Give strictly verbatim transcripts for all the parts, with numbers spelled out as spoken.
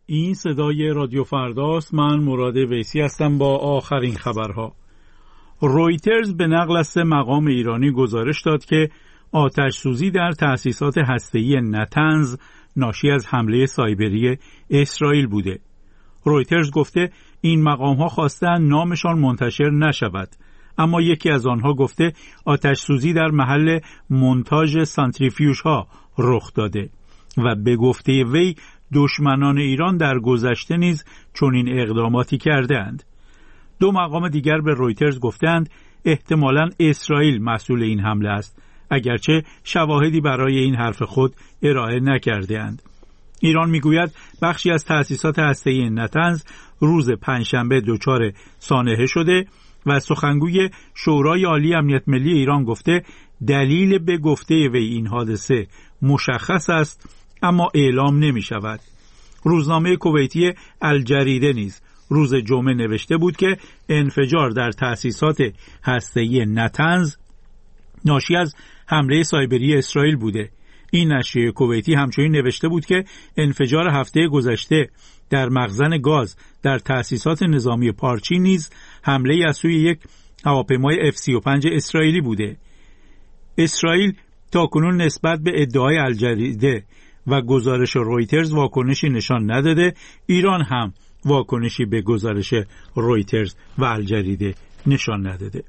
این صدای رادیو فرداست. من مراد ویسی هستم با آخرین خبرها. رویترز به نقل از سه مقام ایرانی گزارش داد که آتش سوزی در تأسیسات هسته‌ای نتنز ناشی از حمله سایبری اسرائیل بوده. رویترز گفته این مقام‌ها خواستن نامشان منتشر نشود، اما یکی از آنها گفته آتش سوزی در محل مونتاژ سانتریفیوژها رخ داده و به گفته وی دشمنان ایران در گذشته نیز چنین اقداماتی کردند. دو مقام دیگر به رویترز گفتند احتمالاً اسرائیل مسئول این حمله است، اگرچه شواهدی برای این حرف خود ارائه نکرده‌اند. ایران میگوید بخشی از تأسیسات هسته‌ای نتنز روز پنجشنبه دچار سانحه شده و سخنگوی شورای عالی امنیت ملی ایران گفته دلیل به گفته وی این حادثه مشخص است اما اعلام نمی شود. روزنامه کویتی الجریده نیز روز جمعه نوشته بود که انفجار در تأسیسات هسته‌ای نتنز ناشی از حمله سایبری اسرائیل بوده. این نشریه کویتی همچنین نوشته بود که انفجار هفته گذشته در مخزن گاز در تأسیسات نظامی پارچی نیز حمله از سوی یک هواپیمای اف سی و پنج اسرائیلی بوده. اسرائیل تاکنون نسبت به ادعای الجریده و گزارش رویترز واکنشی نشان نداده. ایران هم واکنشی به گزارش رویترز و الجریده نشان نداده.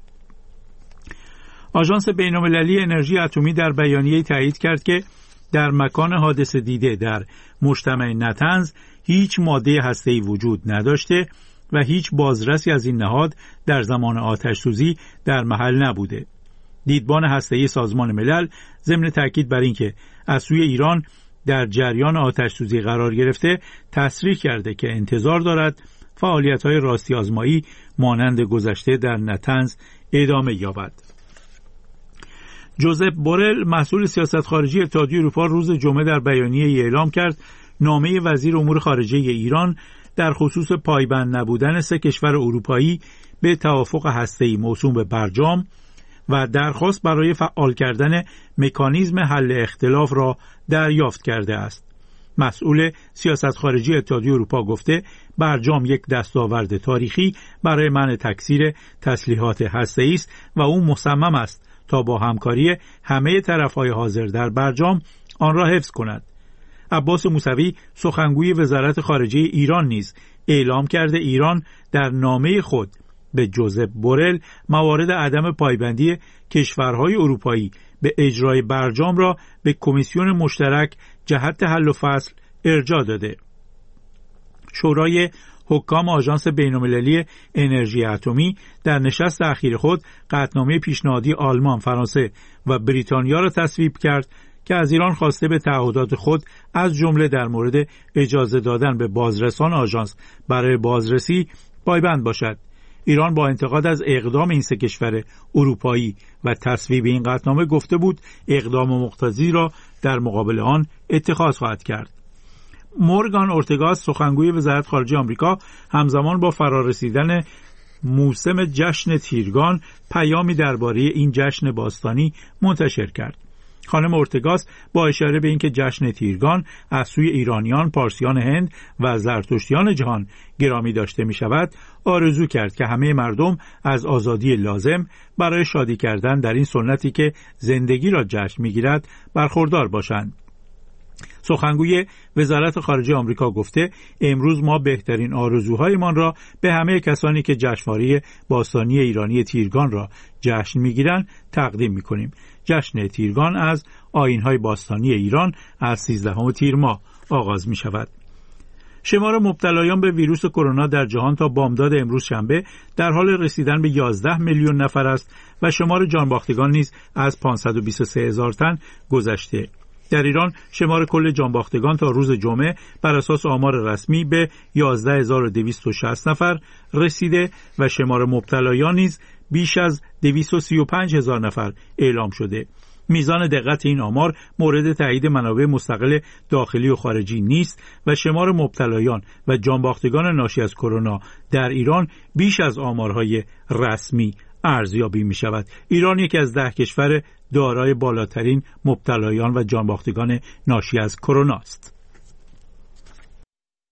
آژانس بین‌المللی انرژی اتمی در بیانیه‌ای تایید کرد که در مکان حادثه دیده در مجتمع نتنز هیچ ماده هسته‌ای وجود نداشته و هیچ بازرسی از این نهاد در زمان آتش سوزی در محل نبوده. دیدبان هسته‌ای سازمان ملل ضمن تاکید بر اینکه از سوی ایران در جریان آتش سوزی قرار گرفته تصریح کرده که انتظار دارد فعالیت‌های راستی آزمایی مانند گذشته در نتنز ادامه یابد. جوزپ بورل مسئول سیاست خارجی اتحادیه اروپا روز جمعه در بیانیه‌ای اعلام کرد نامه وزیر امور خارجه ایران در خصوص پایبند نبودن سه کشور اروپایی به توافق هسته‌ای موسوم به برجام و درخواست برای فعال کردن مکانیزم حل اختلاف را دریافت کرده است. مسئول سیاست خارجی اتحادیه اروپا گفته برجام یک دستاورد تاریخی برای منع تکثیر تسلیحات هسته‌ای است و او مصمم است تا با همکاری همه طرف‌های حاضر در برجام آن را حفظ کند. عباس موسوی سخنگوی وزارت خارجه ایران نیز اعلام کرده ایران در نامه خود به جوزپ بورل موارد عدم پایبندی کشورهای اروپایی به اجرای برجام را به کمیسیون مشترک جهت حل و فصل ارجاع داده. شورای حکام آژانس بین‌المللی انرژی اتمی در نشست اخیر خود قطعنامه پیشنهادی آلمان، فرانسه و بریتانیا را تصویب کرد که از ایران خواسته به تعهدات خود از جمله در مورد اجازه دادن به بازرسان آژانس برای بازرسی پایبند باشد. ایران با انتقاد از اقدام این سه کشور اروپایی و تصویب این قطعنامه گفته بود اقدام مقتضی را در مقابل آن اتخاذ خواهد کرد. مورگان اورتگاس سخنگوی وزارت خارجه آمریکا همزمان با فرارسیدن موسم جشن تیرگان پیامی درباره این جشن باستانی منتشر کرد. خانم اورتگاس با اشاره به اینکه جشن تیرگان از سوی ایرانیان، پارسیان هند و زرتشتیان جهان گرامی داشته می شود، آرزو کرد که همه مردم از آزادی لازم برای شادی کردن در این سنتی که زندگی را جشن می گیرد برخوردار باشند. سخنگوی وزارت خارجه آمریکا گفته امروز ما بهترین آرزوهایمان را به همه کسانی که جشنواره باستانی ایرانی تیرگان را جشن می‌گیرند تقدیم می‌کنیم. جشن تیرگان از آیین‌های باستانی ایران از سیزدهم تیر ماه آغاز می‌شود. شمار مبتلایان به ویروس کرونا در جهان تا بامداد امروز شنبه در حال رسیدن به یازده میلیون نفر است و شمار جانباختگان نیز از پانصد و بیست و سه هزار تن گذشته. در ایران شمار کل جانباختگان تا روز جمعه بر اساس آمار رسمی به یازده هزار و دویست و شصت نفر رسیده و شمار مبتلایان نیز بیش از دویست و سی و پنج هزار نفر اعلام شده. میزان دقت این آمار مورد تایید منابع مستقل داخلی و خارجی نیست و شمار مبتلایان و جانباختگان ناشی از کرونا در ایران بیش از آمارهای رسمی ارزیابی می شود. ایران یکی از ده کشور دارای بالاترین مبتلایان و جانباختگان ناشی از کرونا است.